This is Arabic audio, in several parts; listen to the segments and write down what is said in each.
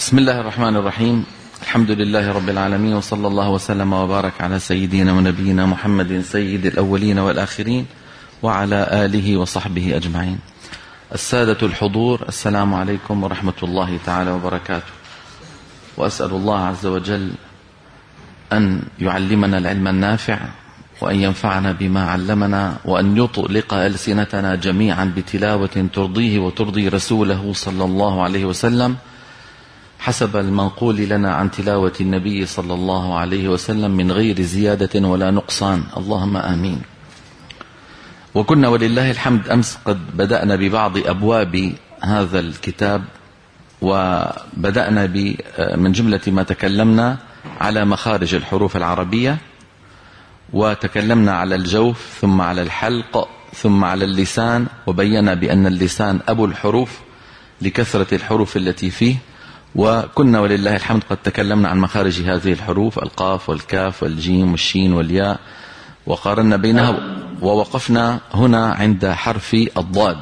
بسم الله الرحمن الرحيم. الحمد لله رب العالمين، وصلى الله وسلم وبارك على سيدنا ونبينا محمد سيد الأولين والآخرين وعلى آله وصحبه أجمعين. السادة الحضور، السلام عليكم ورحمة الله تعالى وبركاته. وأسأل الله عز وجل أن يعلمنا العلم النافع، وأن ينفعنا بما علمنا، وأن يطلق ألسنتنا جميعا بتلاوة ترضيه وترضي رسوله صلى الله عليه وسلم، حسب المنقول لنا عن تلاوة النبي صلى الله عليه وسلم من غير زيادة ولا نقصان، اللهم آمين. وكنا ولله الحمد أمس قد بدأنا ببعض أبواب هذا الكتاب، وبدأنا من جملة ما تكلمنا على مخارج الحروف العربية، وتكلمنا على الجوف، ثم على الحلق، ثم على اللسان، وبينا بأن اللسان أبو الحروف لكثرة الحروف التي فيه. وكنا ولله الحمد قد تكلمنا عن مخارج هذه الحروف، القاف والكاف والجيم والشين والياء، وقارنا بينها، ووقفنا هنا عند حرف الضاد.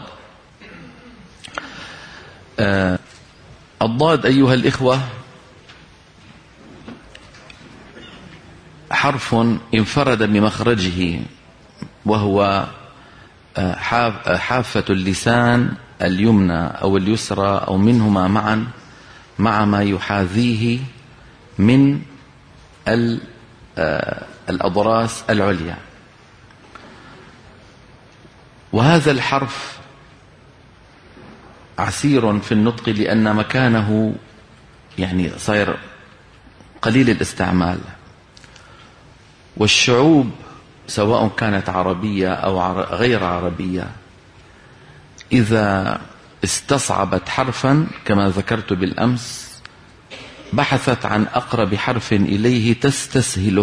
الضاد أيها الإخوة حرف انفرد بمخرجه، وهو حافة اللسان اليمنى أو اليسرى أو منهما معا، مع ما يحاذيه من الأضراس العليا. وهذا الحرف عسير في النطق، لأن مكانه يعني صاير قليل الاستعمال، والشعوب سواء كانت عربية أو غير عربية إذا استصعبت حرفا كما ذكرت بالأمس بحثت عن أقرب حرف إليه تستسهله.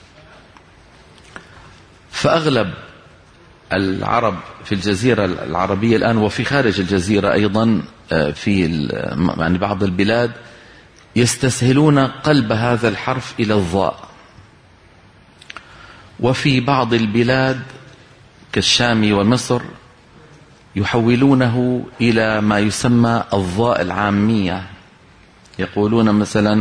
فأغلب العرب في الجزيرة العربية الآن وفي خارج الجزيرة أيضا في يعني بعض البلاد يستسهلون قلب هذا الحرف إلى الضاء، وفي بعض البلاد كالشام ومصر يحولونه إلى ما يسمى الضاء العامية. يقولون مثلا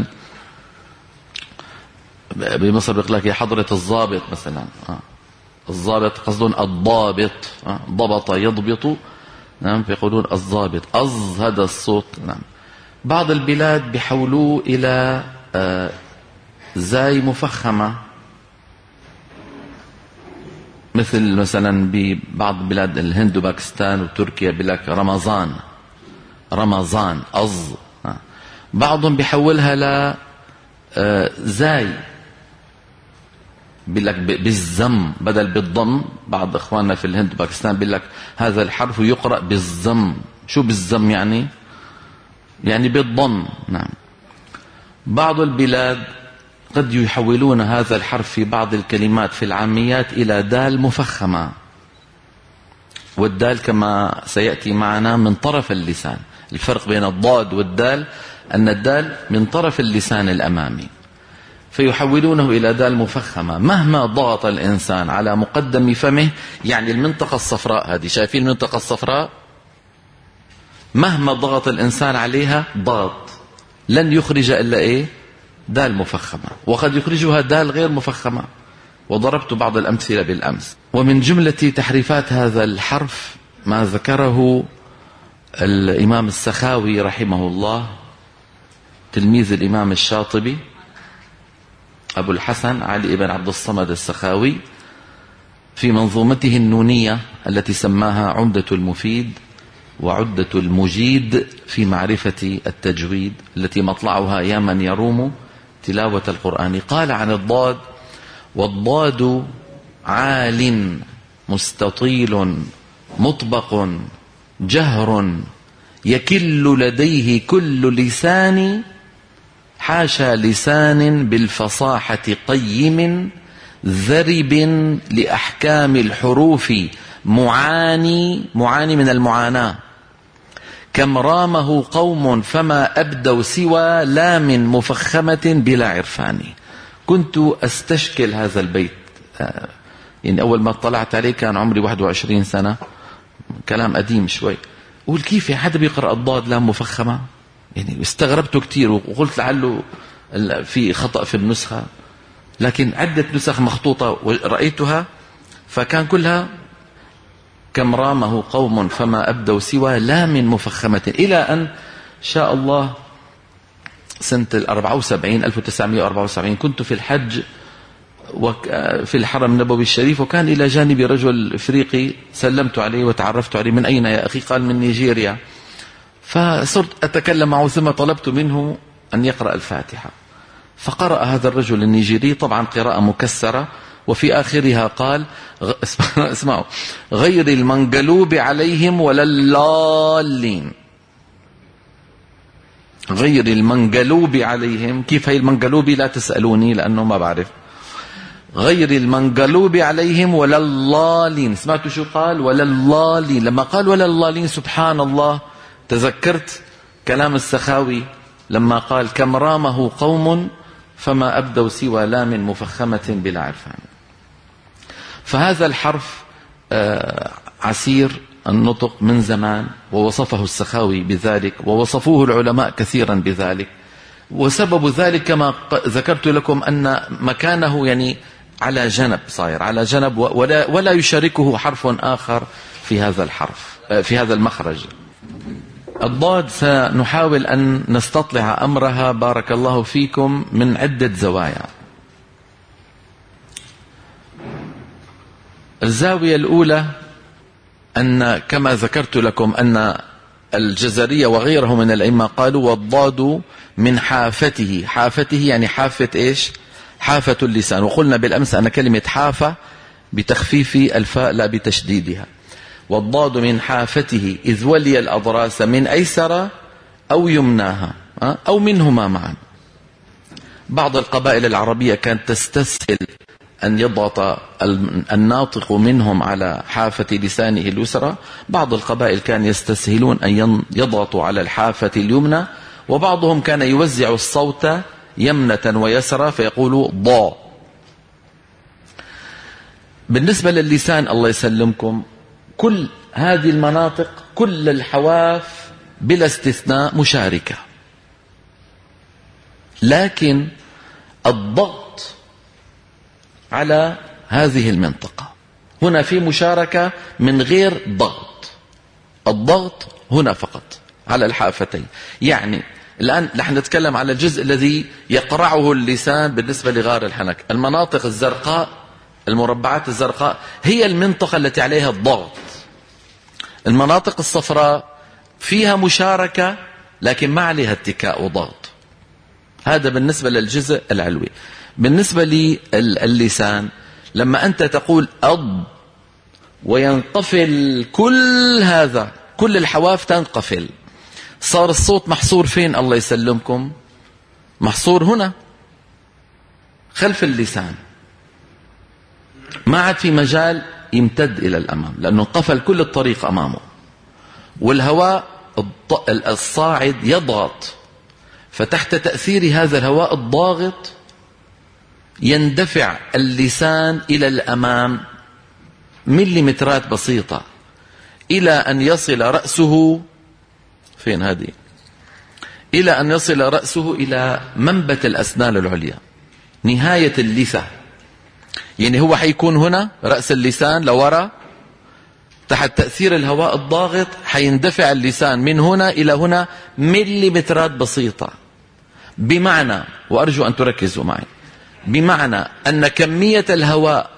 بمصر بيقول لك يا حضرة الضابط مثلا، الضابط قصدون الضابط، ضبط يضبط، نعم، فيقولون الضابط، هذا الصوت، نعم. بعض البلاد بيحولوه إلى زاي مفخمة، مثل مثلا ببعض بلاد الهند وباكستان وتركيا بلك رمضان بعضهم بيحولها ل زاي بلك بالزم بدل بالضم. بعض اخواننا في الهند وباكستان بلك هذا الحرف يقرأ بالزم. شو بالزم يعني بالضم، نعم. بعض البلاد قد يحولون هذا الحرف في بعض الكلمات في العاميات إلى دال مفخمة، والدال كما سيأتي معنا من طرف اللسان. الفرق بين الضاد والدال أن الدال من طرف اللسان الأمامي، فيحولونه إلى دال مفخمة. مهما ضغط الإنسان على مقدم فمه، يعني المنطقة الصفراء هذه، شايفين المنطقة الصفراء؟ مهما ضغط الإنسان عليها ضغط لن يخرج إلا دال مفخمة، وقد يخرجها دال غير مفخمة، وضربت بعض الأمثلة بالأمس. ومن جملة تحريفات هذا الحرف ما ذكره الإمام السخاوي رحمه الله، تلميذ الإمام الشاطبي أبو الحسن علي بن عبد الصمد السخاوي، في منظومته النونية التي سماها عمدة المفيد وعدة المجيد في معرفة التجويد، التي مطلعها يا من يروم تلاوة القرآن. قال عن الضاد: والضاد عال مستطيل مطبق جهر يكل لديه كل لسان، حاشا لسان بالفصاحة قيم ذرب لأحكام الحروف معاني من المعاناة، كم رامه قوم فما أبدوا سوى لام مفخمة بلا عرفان. كنت أستشكل هذا البيت، يعني أول ما اطلعت عليه كان عمري 21 سنة، كلام قديم شوي. قول كيف حدا بيقرأ الضاد لام مفخمة؟ يعني استغربت كتير وقلت لعله في خطأ في النسخة، لكن عدة نسخ مخطوطة ورأيتها فكان كلها كم رامه قوم فما أبدوا سوى لام مفخمة، إلى أن شاء الله سنة 1974 كنت في الحج في الحرم النبوي الشريف، وكان إلى جانبي رجل إفريقي سلمت عليه وتعرفت عليه. من أين يا أخي؟ قال من نيجيريا. فصرت أتكلم معه ثم طلبت منه أن يقرأ الفاتحة، فقرأ هذا الرجل النيجيري طبعا قراءة مكسرة، وفي آخرها قال اسمعوا: غير المنقلوب عليهم ولا الضالين. غير المنقلوب عليهم، كيف هي المنقلوب؟ لا تسألوني لأنه ما بعرف. غير المنقلوب عليهم ولا الضالين. سمعتوا شو قال؟ ولا الضالين. لما قال ولا الضالين سبحان الله تذكرت كلام السخاوي لما قال: كم رامه قوم فما أبدوا سوى لام مفخمة بلا عرفان. فهذا الحرف عسير النطق من زمان، ووصفه السخاوي بذلك، ووصفوه العلماء كثيرا بذلك. وسبب ذلك كما ذكرت لكم أن مكانه يعني على جنب، صاير على جنب، ولا يشاركه حرف آخر في هذا الحرف، في هذا المخرج. الضاد سنحاول أن نستطلع أمرها بارك الله فيكم من عدة زوايا. الزاوية الأولى أن كما ذكرت لكم أن الجزرية وغيره من الأئمة قالوا: والضاد من حافته. حافته يعني حافة إيش؟ حافة اللسان. وقلنا بالأمس أن كلمة حافة بتخفيف الفاء لا بتشديدها. والضاد من حافته إذ ولي الأضراس من أيسر أو يمناها أو منهما معا. بعض القبائل العربية كانت تستسهل أن يضغط الناطق منهم على حافة لسانه اليسرى، بعض القبائل كان يستسهلون أن يضغطوا على الحافة اليمنى، وبعضهم كان يوزع الصوت يمنة ويسرى فيقولوا ضا. بالنسبة للسان الله يسلمكم، كل هذه المناطق كل الحواف بلا استثناء مشاركة، لكن الضغط على هذه المنطقة هنا في مشاركة من غير ضغط. الضغط هنا فقط على الحافتين. يعني الآن نحن نتكلم على الجزء الذي يقرعه اللسان بالنسبة لغار الحنك. المناطق الزرقاء، المربعات الزرقاء هي المنطقة التي عليها الضغط. المناطق الصفراء فيها مشاركة لكن ما عليها اتكاء وضغط. هذا بالنسبة للجزء العلوي. بالنسبة للسان لما أنت تقول أض وينقفل كل هذا، كل الحواف تنقفل، صار الصوت محصور فين الله يسلمكم؟ محصور هنا خلف اللسان، ما عاد في مجال يمتد إلى الأمام لأنه انقفل كل الطريق أمامه، والهواء الصاعد يضغط، فتحت تأثير هذا الهواء الضاغط يندفع اللسان إلى الأمام مليمترات بسيطة إلى أن يصل رأسه فين هذه؟ إلى أن يصل رأسه إلى منبت الأسنان العليا، نهاية اللثة. يعني هو حيكون هنا رأس اللسان لورا، تحت تأثير الهواء الضاغط حيندفع اللسان من هنا إلى هنا مليمترات بسيطة. بمعنى، وأرجو أن تركزوا معي، بمعنى أن كمية الهواء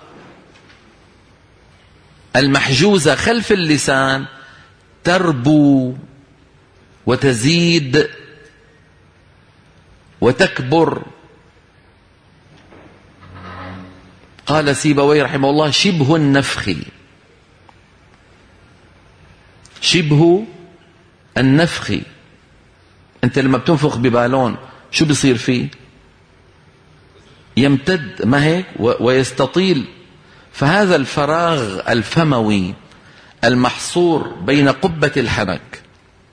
المحجوزة خلف اللسان تربو وتزيد وتكبر. قال سيبويه رحمه الله: شبه النفخ. شبه النفخ. أنت لما بتنفخ ببالون شو بيصير فيه؟ يمتد، ما هيك؟ ويستطيل. فهذا الفراغ الفموي المحصور بين قبة الحنك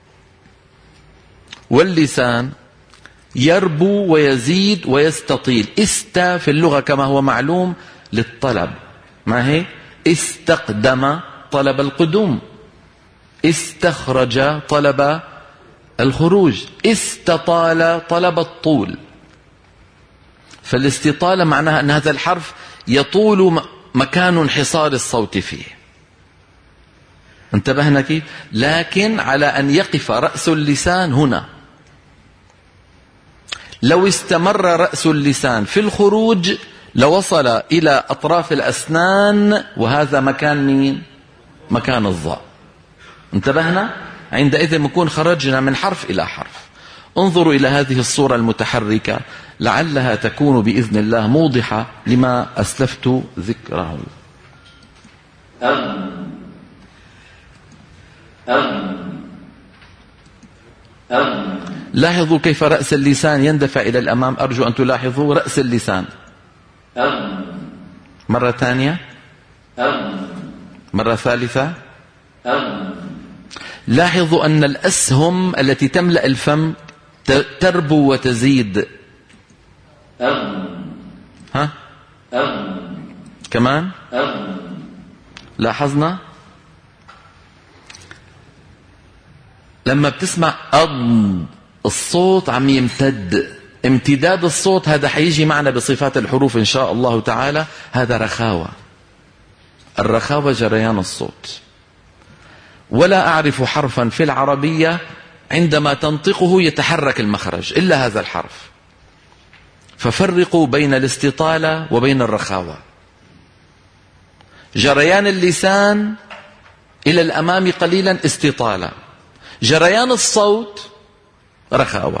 واللسان يربو ويزيد ويستطيل. استا في اللغة كما هو معلوم للطلب، ما هي؟ استقدم طلب القدوم، استخرج طلب الخروج. استطال طلب الطول، فالاستطالة معناها أن هذا الحرف يطول مكان انحصار الصوت فيه. انتبهنا كيف؟ لكن على أن يقف رأس اللسان هنا. لو استمر رأس اللسان في الخروج لوصل إلى أطراف الأسنان، وهذا مكان مين؟ مكان الظاء. انتبهنا؟ عندئذ نكون خرجنا من حرف إلى حرف. انظروا إلى هذه الصورة المتحركة لعلها تكون بإذن الله موضحة لما أسلفت ذكره. لاحظوا كيف رأس اللسان يندفع إلى الأمام. أرجو أن تلاحظوا رأس اللسان. مرة ثانية، مرة ثالثة. لاحظوا أن الأسهم التي تملأ الفم تربو وتزيد. ها؟ كمان لاحظنا لما بتسمع الصوت عم يمتد. امتداد الصوت هذا حيجي معنا بصفات الحروف إن شاء الله تعالى. هذا رخاوة. الرخاوة جريان الصوت. ولا أعرف حرفا في العربية عندما تنطقه يتحرك المخرج إلا هذا الحرف. ففرقوا بين الاستطالة وبين الرخاوة. جريان اللسان إلى الأمام قليلا استطالة، جريان الصوت رخاوة.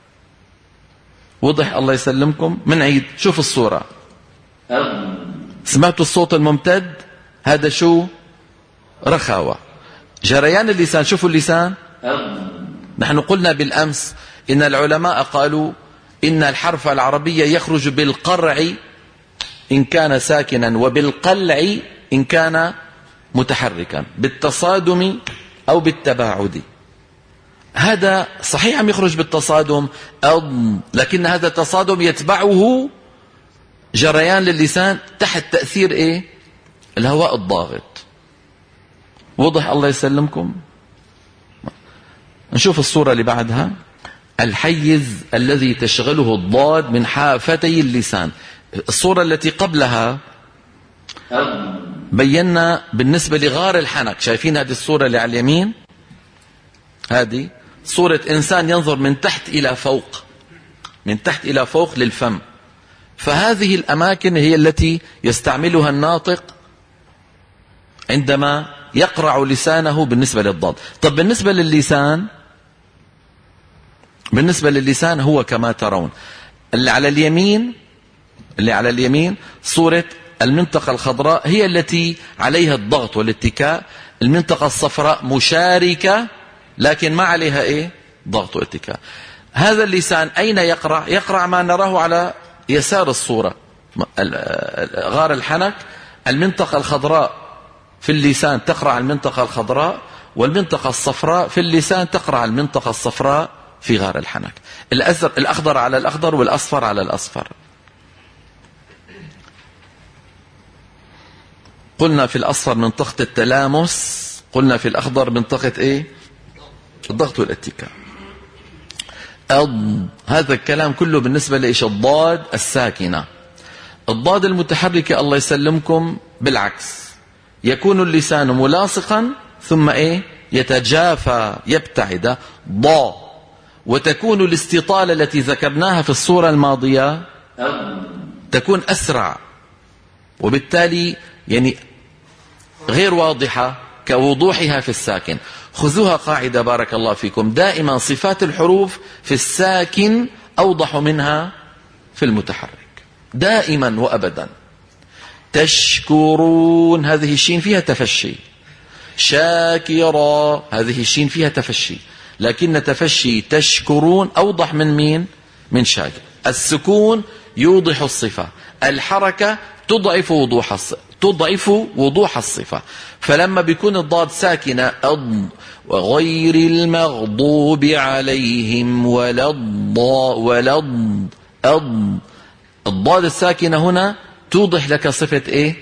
وضح الله يسلمكم. من عيد شوف الصورة. سمعتوا الصوت الممتد؟ هذا شو؟ رخاوة. جريان اللسان، شوفوا اللسان. نحن قلنا بالأمس إن العلماء قالوا إن الحرف العربي يخرج بالقرع إن كان ساكنا وبالقلع إن كان متحركا، بالتصادم أو بالتباعد. هذا صحيح عم يخرج بالتصادم لكن هذا التصادم يتبعه جريان للسان تحت تأثير إيه؟ الهواء الضاغط. وضح الله يسلمكم. نشوف الصورة اللي بعدها. الحيز الذي تشغله الضاد من حافتي اللسان. الصورة التي قبلها بينا بالنسبة لغار الحنك. شايفين هذه الصورة اللي على اليمين؟ هذه صورة إنسان ينظر من تحت إلى فوق، من تحت إلى فوق للفم. فهذه الأماكن هي التي يستعملها الناطق عندما يقرع لسانه بالنسبة للضاد. طب بالنسبة للسان هو كما ترون. اللي على اليمين صورة المنطقة الخضراء هي التي عليها الضغط والاتكاء. المنطقة الصفراء مشاركة لكن ما عليها إيه؟ ضغط واتكاء. هذا اللسان أين يقرع؟ يقرع ما نراه على يسار الصورة. غار الحنك، المنطقة الخضراء في اللسان تقرع المنطقة الخضراء، والمنطقة الصفراء في اللسان تقرع المنطقة الصفراء في غار الحنك. الأخضر على الأخضر والأصفر على الأصفر. قلنا في الأصفر منطقة التلامس، قلنا في الأخضر منطقة إيه؟ الضغط والاتكاء. هذا الكلام كله بالنسبة لإيش؟ الضاد الساكنة. الضاد المتحركة الله يسلمكم بالعكس، يكون اللسان ملاصقا ثم إيه؟ يتجافى يبتعد ضا. وتكون الاستطالة التي ذكرناها في الصورة الماضية تكون أسرع، وبالتالي يعني غير واضحة كوضوحها في الساكن. خذوها قاعدة بارك الله فيكم، دائما صفات الحروف في الساكن أوضح منها في المتحرك دائما وأبدا. تشكرون هذه الشين فيها تفشي، شاكرا هذه الشين فيها تفشي، لكن تفشي تشكرون أوضح من مين؟ من شاكر. السكون يوضح الصفة، الحركة تضعف وضوح الصفة. فلما بيكون الضاد ساكنة وغير المغضوب عليهم ولا الضاد الساكنة هنا توضح لك صفة ايه؟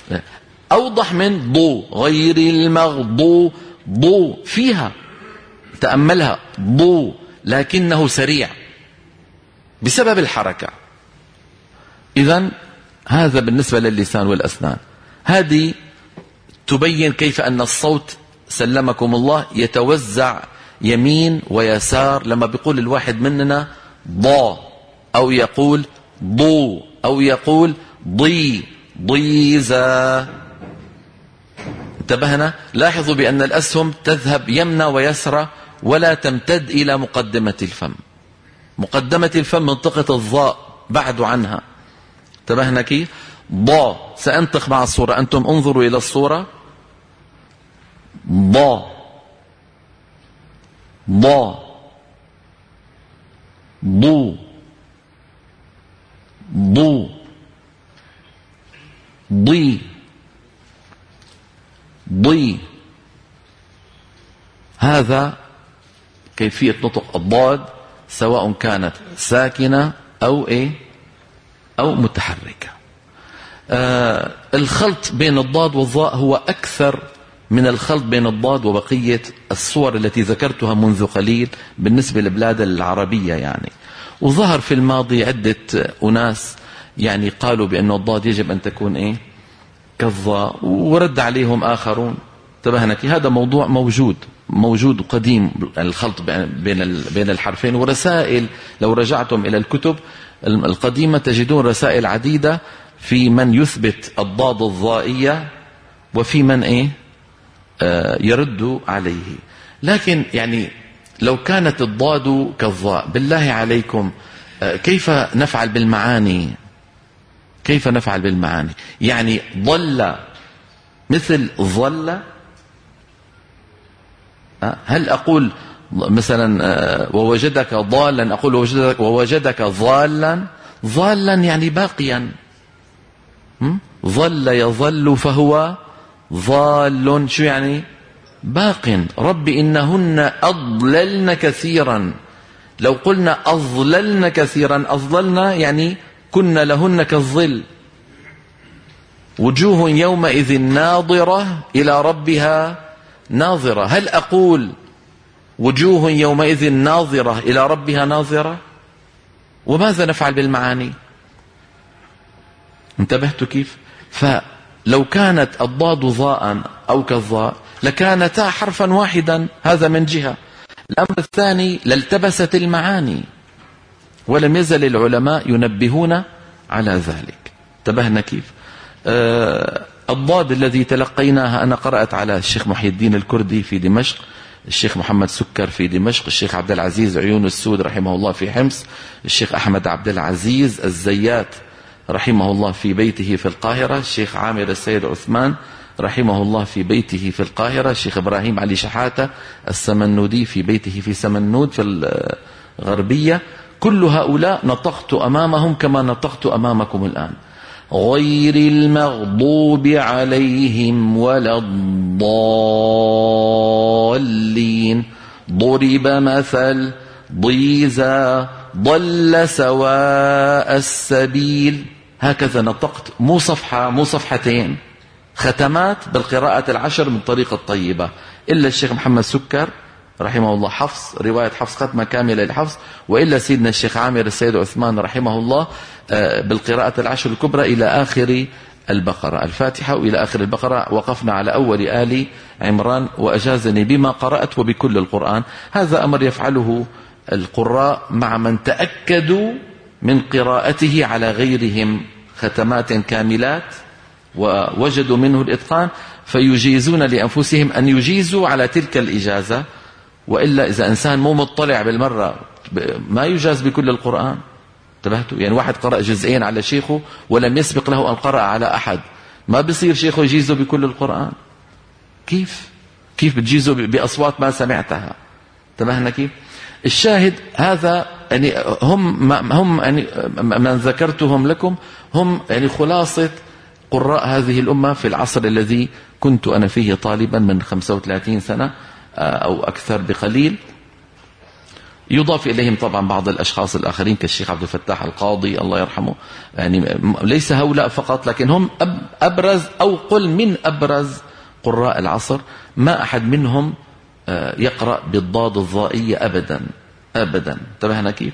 أوضح من ضو. غير المغضوب ضو تأملها ضو لكنه سريع بسبب الحركة. إذن هذا بالنسبة للسان والأسنان. هذه تبين كيف أن الصوت سلمكم الله يتوزع يمين ويسار. لما بيقول الواحد مننا ضا أو يقول ضو أو يقول ضي ضيزا، انتبهنا؟ لاحظوا بأن الأسهم تذهب يمنى ويسرى ولا تمتد إلى مقدمة الفم. مقدمة الفم منطقة الضاء بعد عنها. انتبهنا كيف؟ ضا. سأنطق مع الصورة، أنتم انظروا إلى الصورة. ضا ضا ضو ضو ضي ضي. هذا كيفية نطق الضاد سواء كانت ساكنة أو أو متحركة. الخلط بين الضاد والضاء هو أكثر من الخلط بين الضاد وبقية الصور التي ذكرتها منذ قليل بالنسبة للبلاد العربية يعني. وظهر في الماضي عدة أناس يعني قالوا بأن الضاد يجب أن تكون كالضاء، ورد عليهم آخرون. انتبهنا؟ هذا موضوع موجود قديم، الخلط بين الحرفين. ورسائل لو رجعتم إلى الكتب القديمة تجدون رسائل عديدة في من يثبت الضاد الضائية وفي من يرد عليه. لكن يعني لو كانت الضاد كالضاء بالله عليكم كيف نفعل بالمعاني؟ كيف نفعل بالمعاني؟ يعني ضل مثل ظل؟ هل أقول مثلا ووجدك ضالا أقول ووجدك ضالا؟ ضالا يعني باقيا. ظل يظل فهو ضال، شو يعني؟ باق. رب إنهن أضللن كثيرا. لو قلنا أضللن كثيرا، أضللن يعني كن لهن كالظل. وجوه يومئذ ناظرة إلى ربها ناظرة. هل أقول وجوه يومئذ ناظرة إلى ربها ناظرة؟ وماذا نفعل بالمعاني؟ انتبهت كيف؟ فلو كانت الضاد ضاء أو كالضاء لكانتا حرفا واحدا، هذا من جهة. الأمر الثاني لالتبست المعاني، ولم يزل العلماء ينبهون على ذلك. انتبهنا كيف؟ الضاد الذي تلقيناها أنا قرأت على الشيخ محي الدين الكردي في دمشق، الشيخ محمد سكر في دمشق، الشيخ عبد العزيز عيون السود رحمه الله في حمص، الشيخ أحمد عبد العزيز الزيات رحمه الله في بيته في القاهرة، الشيخ عامر السيد عثمان رحمه الله في بيته في القاهرة، الشيخ إبراهيم علي شحاتة السمنودي في بيته في سمنود في الغربية. كل هؤلاء نطقت أمامهم كما نطقت أمامكم الآن. غير المغضوب عليهم ولا الضالين. ضرب مثل ضيزا ضل سواء السبيل. هكذا نطقت، مو صفحة مو صفحتين، ختمات بالقراءة العشر من طريقة الطيبة. إلا الشيخ محمد سكر رحمه الله حفص، رواية حفص ختمة كاملة لحفص، وإلا سيدنا الشيخ عامر السيد عثمان رحمه الله بالقراءة العشر الكبرى إلى آخر البقرة، الفاتحة وإلى آخر البقرة. وقفنا على أول آل عمران وأجازني بما قرأت وبكل القرآن. هذا أمر يفعله القراء مع من تأكدوا من قراءته على غيرهم ختمات كاملات ووجدوا منه الإتقان، فيجيزون لأنفسهم أن يجيزوا على تلك الإجازة. وإلا إذا إنسان مو مطلع بالمرة ما يجاز بكل القرآن. انتبهتوا؟ يعني واحد قرأ جزئين على شيخه ولم يسبق له أن قرأ على أحد، ما بصير شيخه يجيزه بكل القرآن. كيف بتجيزه بأصوات ما سمعتها؟ انتبهنا كيف؟ الشاهد هذا يعني هم يعني من ذكرتهم لكم هم يعني خلاصة قراء هذه الأمة في العصر الذي كنت أنا فيه طالبا من 35 سنة أو أكثر بقليل. يضاف إليهم طبعا بعض الأشخاص الآخرين كالشيخ عبد الفتاح القاضي الله يرحمه، يعني ليس هؤلاء فقط لكن هم أبرز أو قل من أبرز قراء العصر. ما أحد منهم يقرأ بالضاد الضائية أبدا أبدا. انتبهنا كيف؟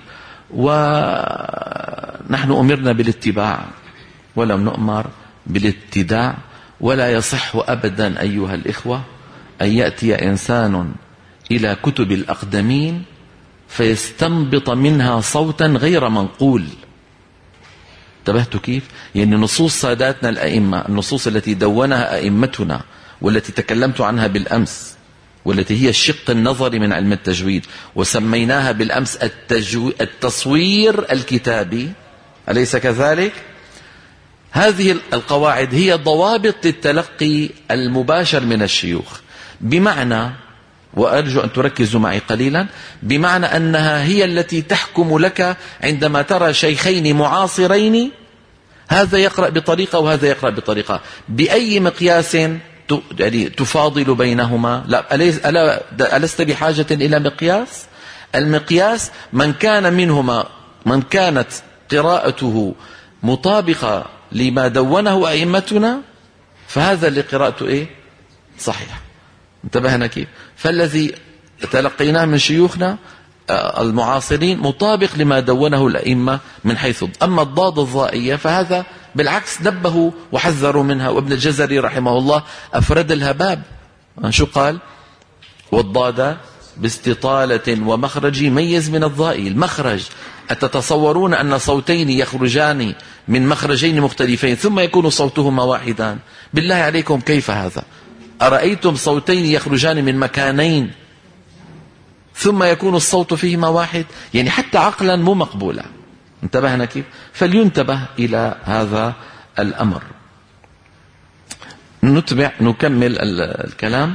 ونحن أمرنا بالاتباع ولم نؤمر بالابتداع. ولا يصح أبدا أيها الإخوة أن يأتي إنسان إلى كتب الأقدمين فيستنبط منها صوتا غير منقول. انتبهتوا كيف؟ يعني نصوص ساداتنا الأئمة، النصوص التي دونها أئمتنا والتي تكلمت عنها بالأمس، والتي هي الشق النظري من علم التجويد، وسميناها بالأمس التصوير الكتابي، أليس كذلك؟ هذه القواعد هي ضوابط للتلقي المباشر من الشيوخ، بمعنى، وأرجو أن تركزوا معي قليلا، بمعنى أنها هي التي تحكم لك عندما ترى شيخين معاصرين، هذا يقرأ بطريقة وهذا يقرأ بطريقة، بأي مقياس يعني تفاضل بينهما؟ لا، ألست بحاجة إلى مقياس؟ المقياس من كان منهما، من كانت قراءته مطابقة لما دونه أئمتنا، فهذا اللي قراءته إيه؟ صحيح. انتبهنا كيف؟ فالذي تلقيناه من شيوخنا المعاصرين مطابق لما دونه الأئمة من حيث. أما الضاد الضائية فهذا بالعكس نبهوا وحذروا منها، وابن الجزري رحمه الله أفرد لها باب. شو قال؟ والضاد باستطالة ومخرج ميز من الضائي. المخرج، أتتصورون أن صوتين يخرجان من مخرجين مختلفين ثم يكون صوتهما واحدان؟ بالله عليكم كيف هذا؟ أرأيتم صوتين يخرجان من مكانين ثم يكون الصوت فيهما واحد؟ يعني حتى عقلا مو مقبولة. انتبهنا كيف؟ فلينتبه إلى هذا الأمر. نكمل الكلام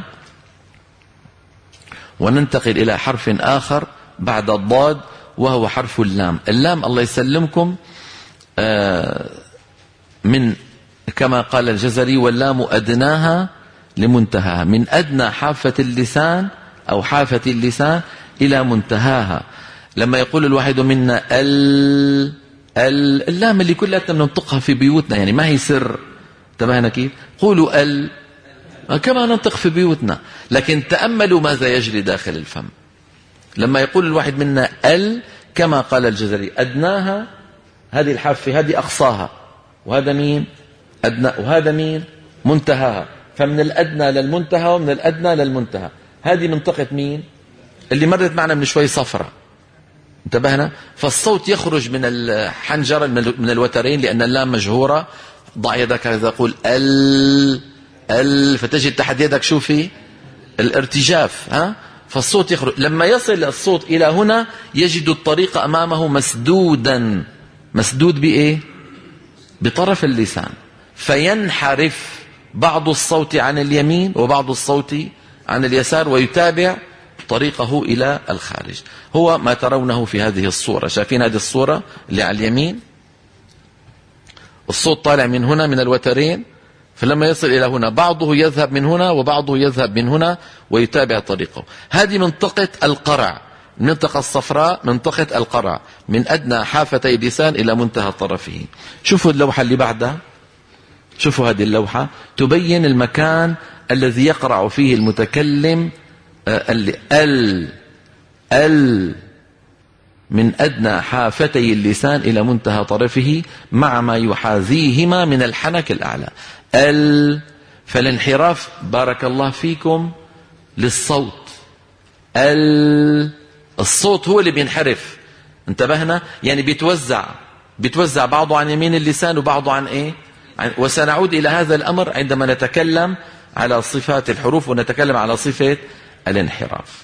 وننتقل إلى حرف آخر بعد الضاد، وهو حرف اللام. اللام الله يسلمكم من كما قال الجزري: واللام أدناها لمنتهاها، من أدنى حافة اللسان أو حافة اللسان إلى منتهاها. لما يقول الواحد منا اللام اللي كلها ننطقها في بيوتنا، يعني ما هي سر. انتبهنا كيف؟ قولوا كما ننطق في بيوتنا، لكن تأملوا ماذا يجري داخل الفم. لما يقول الواحد منا كما قال الجزري: أدناها، هذه الحافة هذه أقصاها، وهذا مين؟ أدنى، وهذا مين؟ منتهاها. فمن الأدنى للمنتهى ومن الأدنى للمنتهى. هذه منطقة مين؟ اللي مرت معنا من شوي صفرة. انتبهنا؟ فالصوت يخرج من الحنجرة من الوترين، لأن اللام مجهورة. ضع يدك هذا، قول فتجد تحت يدك شو في؟ الارتجاف. فالصوت يخرج. لما يصل الصوت إلى هنا يجد الطريق أمامه مسدودا. مسدود بإيه؟ بطرف اللسان، فينحرف بعض الصوت عن اليمين وبعض الصوت عن اليسار، ويتابع طريقه إلى الخارج. هو ما ترونه في هذه الصورة. شايفين هذه الصورة اللي على اليمين؟ الصوت طالع من هنا من الوترين، فلما يصل إلى هنا بعضه يذهب من هنا وبعضه يذهب من هنا ويتابع طريقه. هذه منطقة القرع، المنطقة الصفراء منطقة القرع، من أدنى حافتي اللسان إلى منتهى طرفه. شوفوا اللوحة اللي بعدها، شوفوا هذه اللوحة تبين المكان الذي يقرع فيه المتكلم من أدنى حافتي اللسان إلى منتهى طرفه مع ما يحاذيهما من الحنك الأعلى. فالانحراف بارك الله فيكم للصوت. الصوت هو اللي بينحرف. انتبهنا؟ يعني بيتوزع بعضه عن يمين اللسان وبعضه عن ايه؟ وسنعود إلى هذا الأمر عندما نتكلم على صفات الحروف ونتكلم على صفة الانحراف.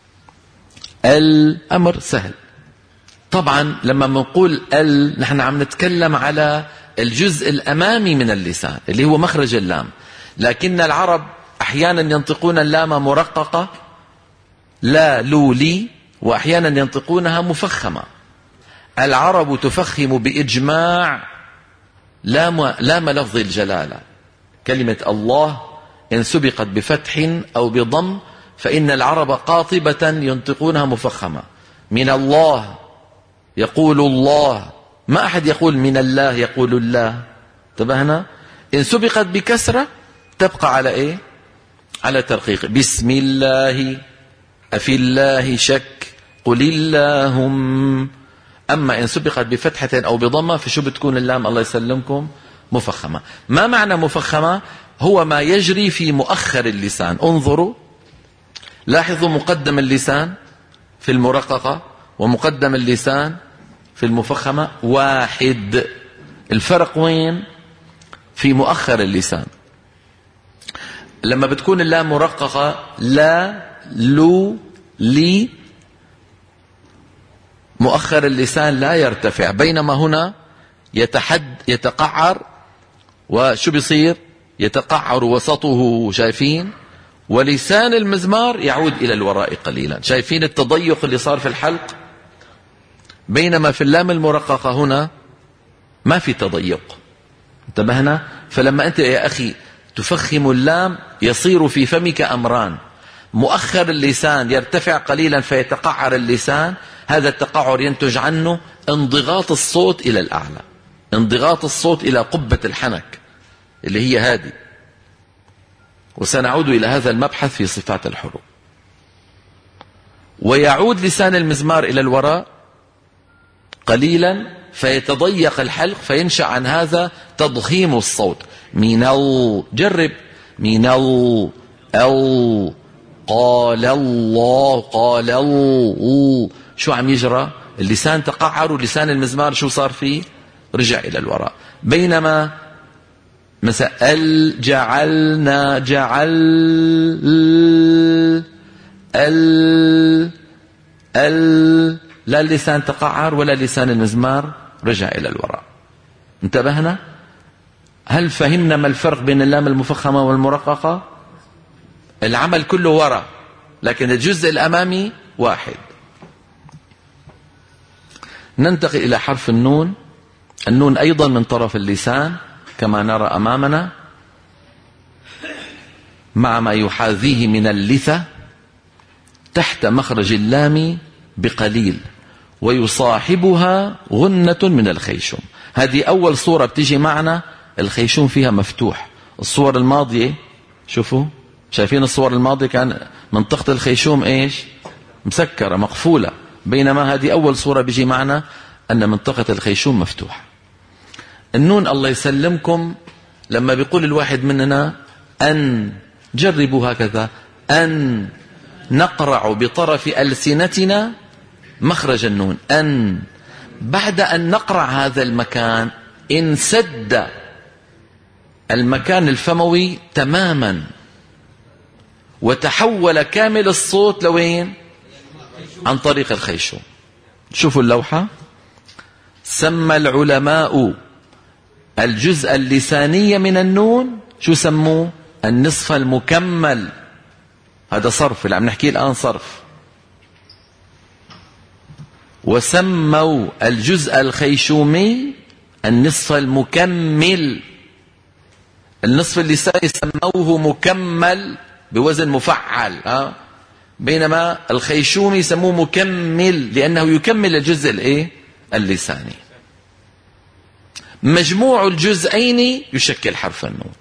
الأمر سهل. طبعا لما نقول نحن عم نتكلم على الجزء الأمامي من اللسان اللي هو مخرج اللام، لكن العرب أحيانا ينطقون اللام مرققة لا لولي، وأحيانا ينطقونها مفخمة. العرب تفخم بإجماع لام لفظ الجلالة. كلمة الله إن سبقت بفتح أو بضم فإن العرب قاطبة ينطقونها مفخمة. من الله يقول الله، ما أحد يقول من الله يقول الله. انتبهنا؟ إن سبقت بكسرة تبقى على إيه؟ على ترقيق. بسم الله أفي الله شك قل اللهم. أما إن سبقت بفتحة أو بضمة فشو بتكون اللام الله يسلمكم؟ مفخمة. ما معنى مفخمة؟ هو ما يجري في مؤخر اللسان. انظروا لاحظوا مقدم اللسان في المرققة ومقدم اللسان في المفخمة واحد. الفرق وين؟ في مؤخر اللسان. لما بتكون اللام مرققة لا لو لي مؤخر اللسان لا يرتفع، بينما هنا يتقعر. وشو بيصير؟ يتقعر وسطه، شايفين؟ ولسان المزمار يعود إلى الوراء قليلا. شايفين التضيق اللي صار في الحلق؟ بينما في اللام المرققة هنا ما في تضيق. انتبهنا؟ فلما أنت يا أخي تفخم اللام يصير في فمك أمران: مؤخر اللسان يرتفع قليلا فيتقعر اللسان، هذا التقعر ينتج عنه انضغاط الصوت إلى الأعلى، انضغاط الصوت إلى قبة الحنك اللي هي هذه. وسنعود إلى هذا المبحث في صفات الحروف. ويعود لسان المزمار إلى الوراء قليلا فيتضيق الحلق، فينشأ عن هذا تضخيم الصوت. مينو، جرب مينو أو قال الله قال الله. شو عم يجرى؟ اللسان تقعر ولسان المزمار شو صار فيه؟ رجع إلى الوراء. بينما مثلا جعلنا جعل لا اللسان تقعر ولا لسان المزمار رجع إلى الوراء. انتبهنا؟ هل فهمنا ما الفرق بين اللام المفخمة والمرققة؟ العمل كله وراء لكن الجزء الأمامي واحد. ننتقل إلى حرف النون. النون أيضا من طرف اللسان كما نرى أمامنا، مع ما يحاذيه من اللثة تحت مخرج اللام بقليل، ويصاحبها غنة من الخيشوم. هذه أول صورة بتيجي معنا، الخيشوم فيها مفتوح. الصور الماضية شوفوا، شايفين الصور الماضية كان منطقة الخيشوم إيش؟ مسكرة مقفولة، بينما هذه أول صورة بيجي معنا أن منطقة الخيشوم مفتوحة. النون الله يسلمكم لما بيقول الواحد مننا أن، جربوا هكذا، أن نقرع بطرف ألسنتنا مخرج النون. أن بعد أن نقرع هذا المكان انسد المكان الفموي تماما وتحول كامل الصوت لوين؟ عن طريق الخيشوم. شوفوا اللوحة. سمى العلماء الجزء اللساني من النون شو سموه؟ النصف المكمل. هذا صرف اللي عم نحكيه الآن صرف. وسموا الجزء الخيشومي النصف المكمل. النصف اللساني سموه مكمل بوزن مفعل، بينما الخيشومي يسموه مكمل لأنه يكمل الجزء اللساني. مجموع الجزئين يشكل حرف النون.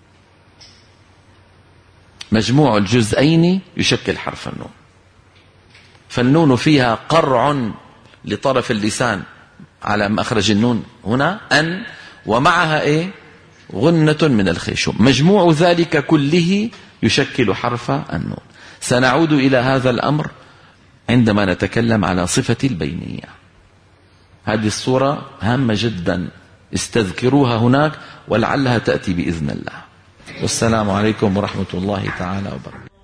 مجموع الجزئين يشكل حرف النون. فالنون فيها قرع لطرف اللسان على مخرج النون هنا أن، ومعها غنة من الخيشوم. مجموع ذلك كله يشكل حرف النون. سنعود إلى هذا الأمر عندما نتكلم على صفة البينية. هذه الصورة هامة جدا، استذكروها هناك ولعلها تأتي بإذن الله. والسلام عليكم ورحمة الله تعالى وبركاته.